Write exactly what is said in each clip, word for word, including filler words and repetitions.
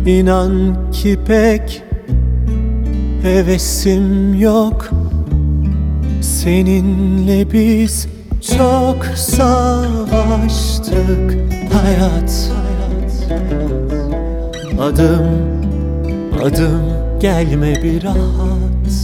İnan ki pek hevesim yok. Seninle biz çok savaştık hayat. Adım adım gelme bir rahat.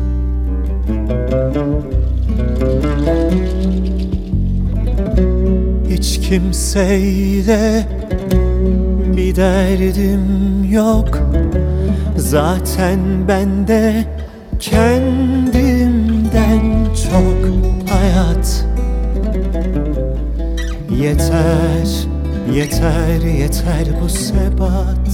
Hiç kimseyle bir derdim yok. Zaten bende kendimden çok hayat. Yeter, yeter, yeter bu sebat.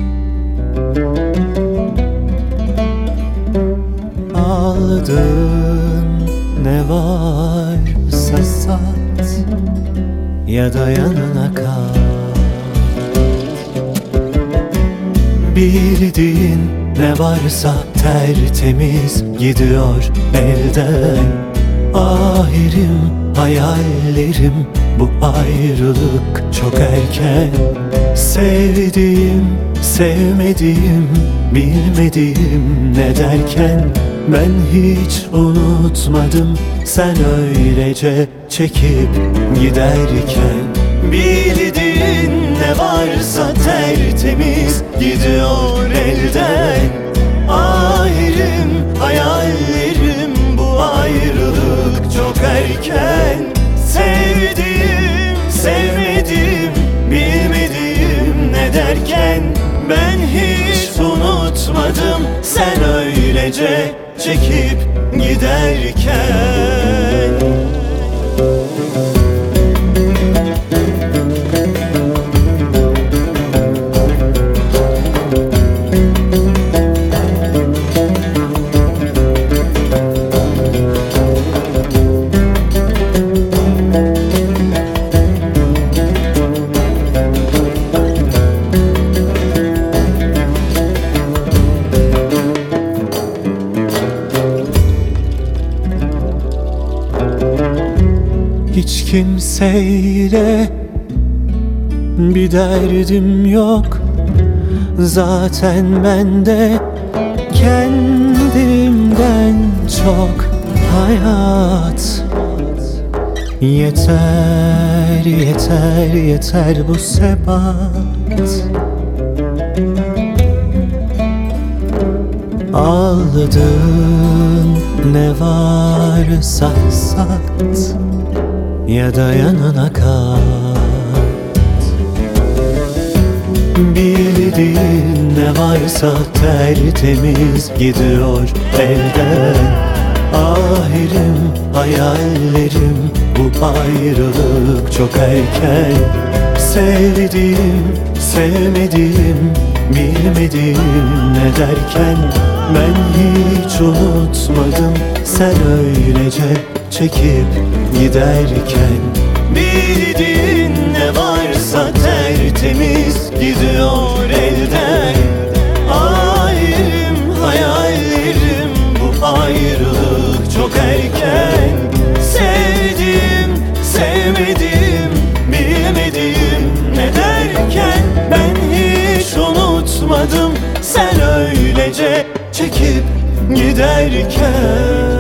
Aldın ne varsa sat ya da yanına kal. Bildiğin ne varsa tertemiz gidiyor elden. Ahirim, hayallerim, bu ayrılık çok erken. Sevdiğim, sevmediğim, bilmediğim ne derken ben hiç unutmadım sen öylece çekip giderken. Bildiğin ne varsa tertemiz gidiyor elden. Ahirim, hayallerim, bu ayrılık çok erken. Sevdiğim, sevmediğim, bilmediğim ne derken ben hiç unutmadım sen öylece çekip giderken. Hiç kimseyle bir derdim yok. Zaten bende kendimden çok hayat. Yeter, yeter, yeter bu sebat. Aldın ne varsa sat ya da yanına kat. Bildiğin ne varsa tertemiz gidiyor elden. Ahirim, hayallerim, bu ayrılık çok erken. Sevdiğim, sevmediğim, bilmediğim ne derken ben hiç unutmadım sen öylece çekip giderken. Bildiğin ne varsa tertemiz gidiyor elden. Ahirim, hayallerim, bu ayrılık çok erken. Sevdiğim, sevmediğim, bilmediğim ne derken ben hiç unutmadım sen öylece çekip giderken.